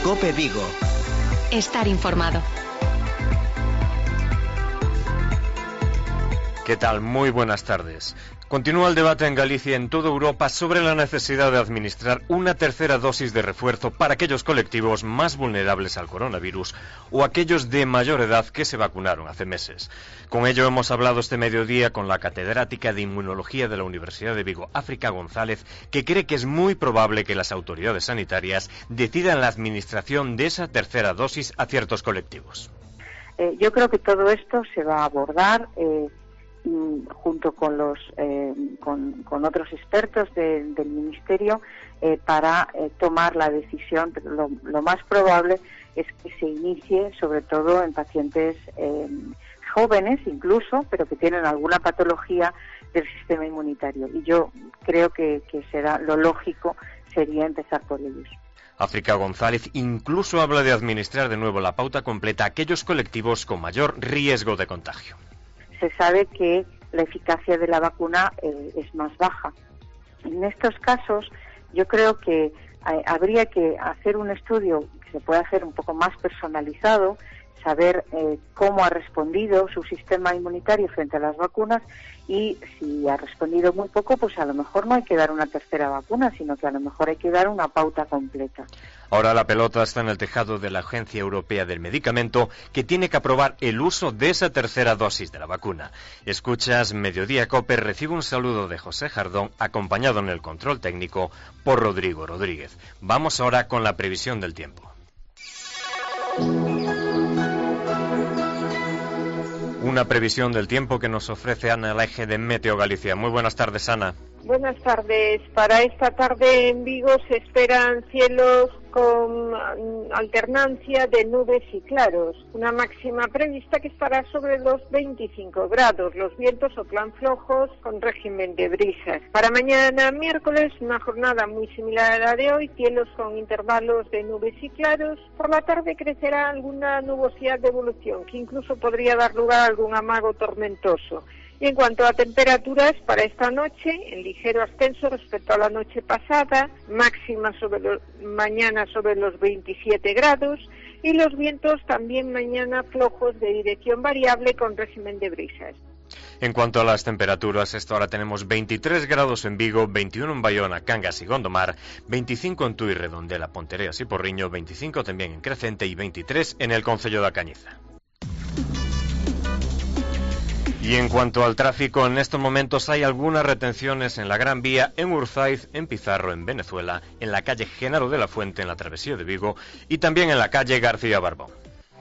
COPE Vigo. Estar informado. ¿Qué tal? Muy buenas tardes. Continúa el debate en Galicia y en toda Europa sobre la necesidad de administrar una tercera dosis de refuerzo para aquellos colectivos más vulnerables al coronavirus o aquellos de mayor edad que se vacunaron hace meses. Con ello hemos hablado este mediodía con la catedrática de Inmunología de la Universidad de Vigo, África González, que cree que es muy probable que las autoridades sanitarias decidan la administración de esa tercera dosis a ciertos colectivos. Yo creo que todo esto se va a abordar junto con los con otros expertos del Ministerio para tomar la decisión. Lo más probable es que se inicie sobre todo en pacientes jóvenes incluso, pero que tienen alguna patología del sistema inmunitario, y yo creo que será lo lógico sería empezar por ellos. África González incluso habla de administrar de nuevo la pauta completa a aquellos colectivos con mayor riesgo de contagio. Se sabe que la eficacia de la vacuna es más baja. En estos casos, yo creo que habría que hacer un estudio que se puede hacer un poco más personalizado, saber cómo ha respondido su sistema inmunitario frente a las vacunas, y si ha respondido muy poco, pues a lo mejor no hay que dar una tercera vacuna, sino que a lo mejor hay que dar una pauta completa. Ahora la pelota está en el tejado de la Agencia Europea del Medicamento, que tiene que aprobar el uso de esa tercera dosis de la vacuna. Escuchas Mediodía COPE, recibe un saludo de José Jardón, acompañado en el control técnico por Rodrigo Rodríguez. Vamos ahora con la previsión del tiempo. Una previsión del tiempo que nos ofrece Ana Laje de Meteo Galicia. Muy buenas tardes, Ana. Buenas tardes. Para esta tarde en Vigo se esperan cielos con alternancia de nubes y claros. Una máxima prevista que estará sobre los 25 grados. Los vientos soplan flojos con régimen de brisas. Para mañana miércoles, una jornada muy similar a la de hoy, cielos con intervalos de nubes y claros. Por la tarde crecerá alguna nubosidad de evolución que incluso podría dar lugar a algún amago tormentoso. Y en cuanto a temperaturas, para esta noche, en ligero ascenso respecto a la noche pasada, máxima mañana sobre los 27 grados, y los vientos también mañana flojos de dirección variable con régimen de brisas. En cuanto a las temperaturas, ahora tenemos 23 grados en Vigo, 21 en Bayona, Cangas y Gondomar, 25 en Tui, Redondela, Pontereas y Porriño, 25 también en Crecente y 23 en el concello da Cañiza. Y en cuanto al tráfico, en estos momentos hay algunas retenciones en la Gran Vía, en Urzaiz, en Pizarro, en Venezuela, en la calle Genaro de la Fuente, en la travesía de Vigo, y también en la calle García Barbón.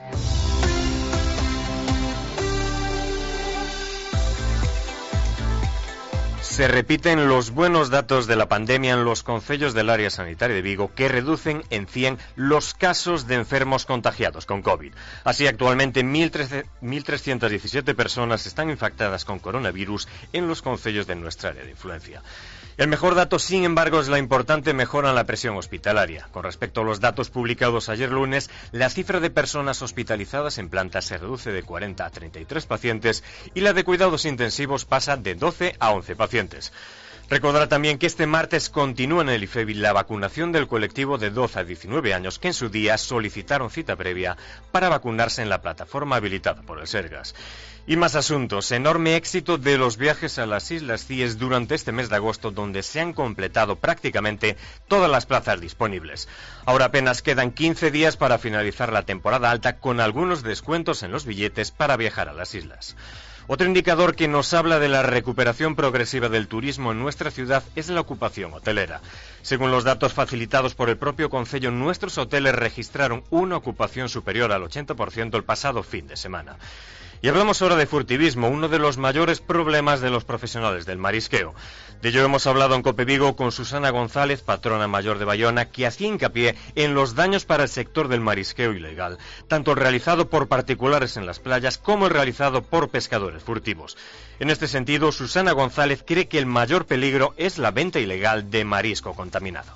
Se repiten los buenos datos de la pandemia en los concellos del área sanitaria de Vigo, que reducen en 100 los casos de enfermos contagiados con COVID. Así, actualmente 1.317 personas están infectadas con coronavirus en los concellos de nuestra área de influencia. El mejor dato, sin embargo, es la importante mejora en la presión hospitalaria. Con respecto a los datos publicados ayer lunes, la cifra de personas hospitalizadas en planta se reduce de 40 a 33 pacientes y la de cuidados intensivos pasa de 12 a 11 pacientes. Recordar también que este martes continúa en el IFEBI la vacunación del colectivo de 12 a 19 años que en su día solicitaron cita previa para vacunarse en la plataforma habilitada por el Sergas. Y más asuntos. Enorme éxito de los viajes a las Islas Cíes durante este mes de agosto, donde se han completado prácticamente todas las plazas disponibles. Ahora apenas quedan 15 días para finalizar la temporada alta, con algunos descuentos en los billetes para viajar a las islas. Otro indicador que nos habla de la recuperación progresiva del turismo en nuestra ciudad es la ocupación hotelera. Según los datos facilitados por el propio concello, nuestros hoteles registraron una ocupación superior al 80% el pasado fin de semana. Y hablamos ahora de furtivismo, uno de los mayores problemas de los profesionales del marisqueo. De ello hemos hablado en COPE Vigo con Susana González, patrona mayor de Bayona, que hacía hincapié en los daños para el sector del marisqueo ilegal, tanto el realizado por particulares en las playas como el realizado por pescadores furtivos. En este sentido, Susana González cree que el mayor peligro es la venta ilegal de marisco contaminado.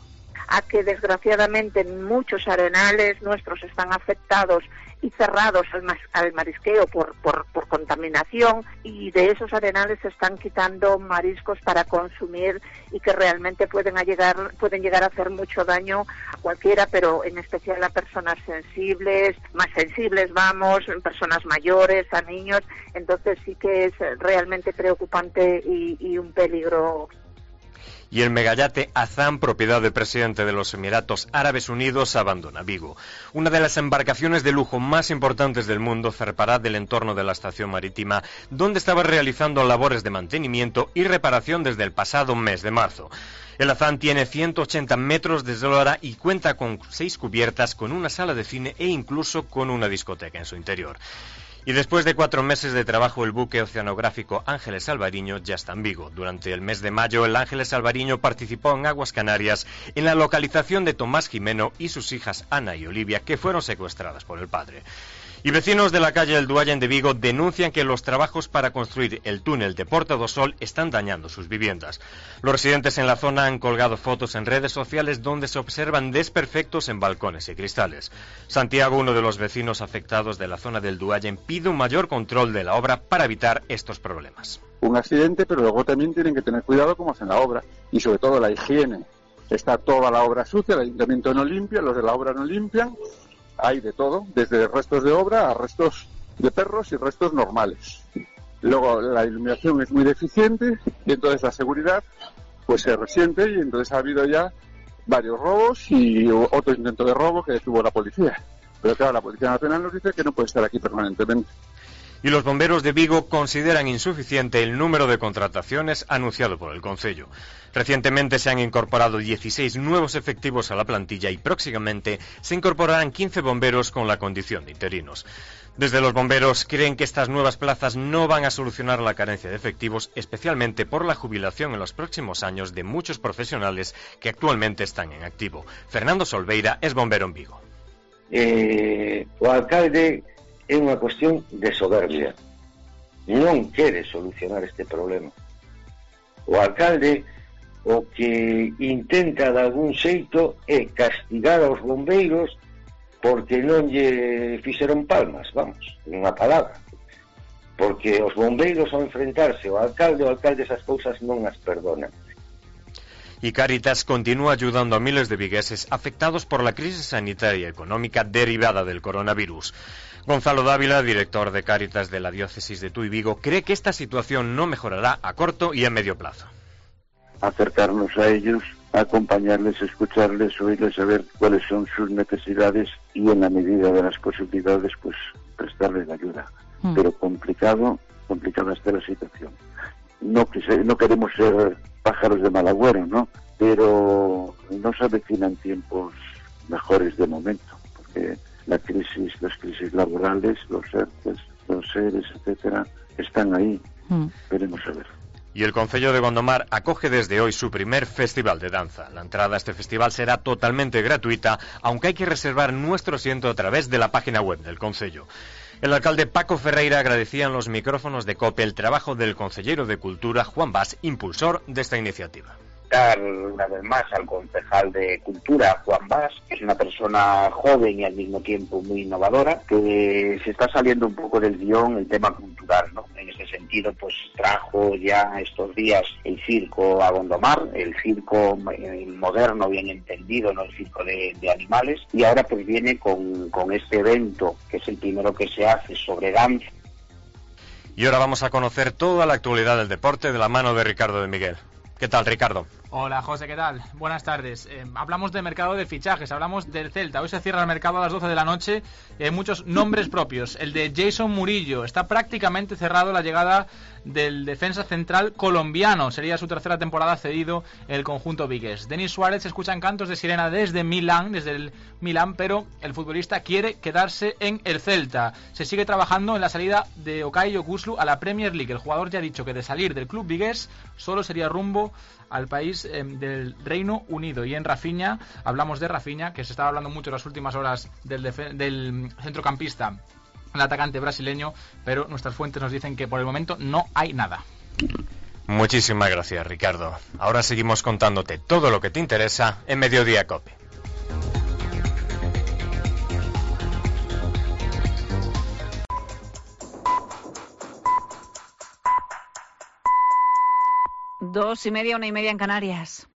a que desgraciadamente muchos arenales nuestros están afectados y cerrados al marisqueo por contaminación, y de esos arenales se están quitando mariscos para consumir y que realmente pueden llegar a hacer mucho daño a cualquiera, pero en especial a personas sensibles, más sensibles personas mayores, a niños. Entonces sí que es realmente preocupante y un peligro. Y el megayate Azam, propiedad del presidente de los Emiratos Árabes Unidos, abandona Vigo. Una de las embarcaciones de lujo más importantes del mundo zarpará del entorno de la estación marítima, donde estaba realizando labores de mantenimiento y reparación desde el pasado mes de marzo. El Azam tiene 180 metros de eslora y cuenta con 6 cubiertas, con una sala de cine e incluso con una discoteca en su interior. Y después de 4 meses de trabajo, el buque oceanográfico Ángeles Alvariño ya está en Vigo. Durante el mes de mayo, el Ángeles Alvariño participó en aguas canarias en la localización de Tomás Jimeno y sus hijas Ana y Olivia, que fueron secuestradas por el padre. Y vecinos de la calle El Duallen de Vigo denuncian que los trabajos para construir el túnel de Porta do Sol están dañando sus viviendas. Los residentes en la zona han colgado fotos en redes sociales donde se observan desperfectos en balcones y cristales. Santiago, uno de los vecinos afectados de la zona del Duallen, pide un mayor control de la obra para evitar estos problemas. Un accidente, pero luego también tienen que tener cuidado cómo hacen la obra y sobre todo la higiene. Está toda la obra sucia, el ayuntamiento no limpia, los de la obra no limpian. Hay de todo, desde restos de obra a restos de perros y restos normales. Luego la iluminación es muy deficiente y entonces la seguridad pues se resiente, y entonces ha habido ya varios robos y otro intento de robo que detuvo la policía. Pero claro, la Policía Nacional nos dice que no puede estar aquí permanentemente. Y los bomberos de Vigo consideran insuficiente el número de contrataciones anunciado por el concello. Recientemente se han incorporado 16 nuevos efectivos a la plantilla y próximamente se incorporarán 15 bomberos con la condición de interinos. Desde los bomberos creen que estas nuevas plazas no van a solucionar la carencia de efectivos, especialmente por la jubilación en los próximos años de muchos profesionales que actualmente están en activo. Fernando Solveira es bombero en Vigo. O alcalde é unha cuestión de soberbia, non quere solucionar este problema. O alcalde o que intenta de algún xeito é castigar aos bombeiros porque non lle fixeron palmas, vamos, unha palabra. Porque os bombeiros ao enfrentarse ao alcalde, o alcalde esas cousas non as perdona. Y Cáritas continúa ayudando a miles de vigueses afectados por la crisis sanitaria y económica derivada del coronavirus. Gonzalo Dávila, director de Cáritas de la diócesis de Tui Vigo, cree que esta situación no mejorará a corto y a medio plazo. Acercarnos a ellos, acompañarles, escucharles, oírles, saber cuáles son sus necesidades y en la medida de las posibilidades, pues prestarles la ayuda. Pero complicada está la situación. No queremos ser pájaros de mal agüero, ¿no? Pero no se avecinan tiempos mejores de momento, porque las crisis laborales, los ERTES, los SERES, etcétera, están ahí. Veremos a ver. Y el Concello de Gondomar acoge desde hoy su primer festival de danza. La entrada a este festival será totalmente gratuita, aunque hay que reservar nuestro asiento a través de la página web del Concello. El alcalde Paco Ferreira agradecía en los micrófonos de COPE el trabajo del concejero de Cultura, Juan Bas, impulsor de esta iniciativa. Una vez más al concejal de Cultura, Juan Bas, que es una persona joven y al mismo tiempo muy innovadora, que se está saliendo un poco del guión el tema cultural, ¿no? En ese sentido, pues trajo ya estos días el circo a Gondomar, el circo moderno, bien entendido, no el circo de animales, y ahora pues viene con este evento, que es el primero que se hace sobre danza. Y ahora vamos a conocer toda la actualidad del deporte de la mano de Ricardo de Miguel. ¿Qué tal, Ricardo? Hola, José, ¿qué tal? Buenas tardes. Hablamos de mercado de fichajes, hablamos del Celta. Hoy se cierra el mercado a las 12 de la noche y hay muchos nombres propios. El de Jason Murillo. Está prácticamente cerrado la llegada del defensa central colombiano. Sería su tercera temporada cedido en el conjunto vigués. Denis Suárez se escuchan cantos de sirena desde el Milán, pero el futbolista quiere quedarse en el Celta. Se sigue trabajando en la salida de Okay Yokuslu a la Premier League. El jugador ya ha dicho que de salir del club vigués solo sería rumbo al país del Reino Unido. Y en Rafinha, hablamos de Rafinha, que se estaba hablando mucho en las últimas horas del centrocampista, el atacante brasileño, pero nuestras fuentes nos dicen que por el momento no hay nada. Muchísimas gracias, Ricardo. Ahora seguimos contándote todo lo que te interesa en Mediodía COPE. Dos y media, 1:30 en Canarias.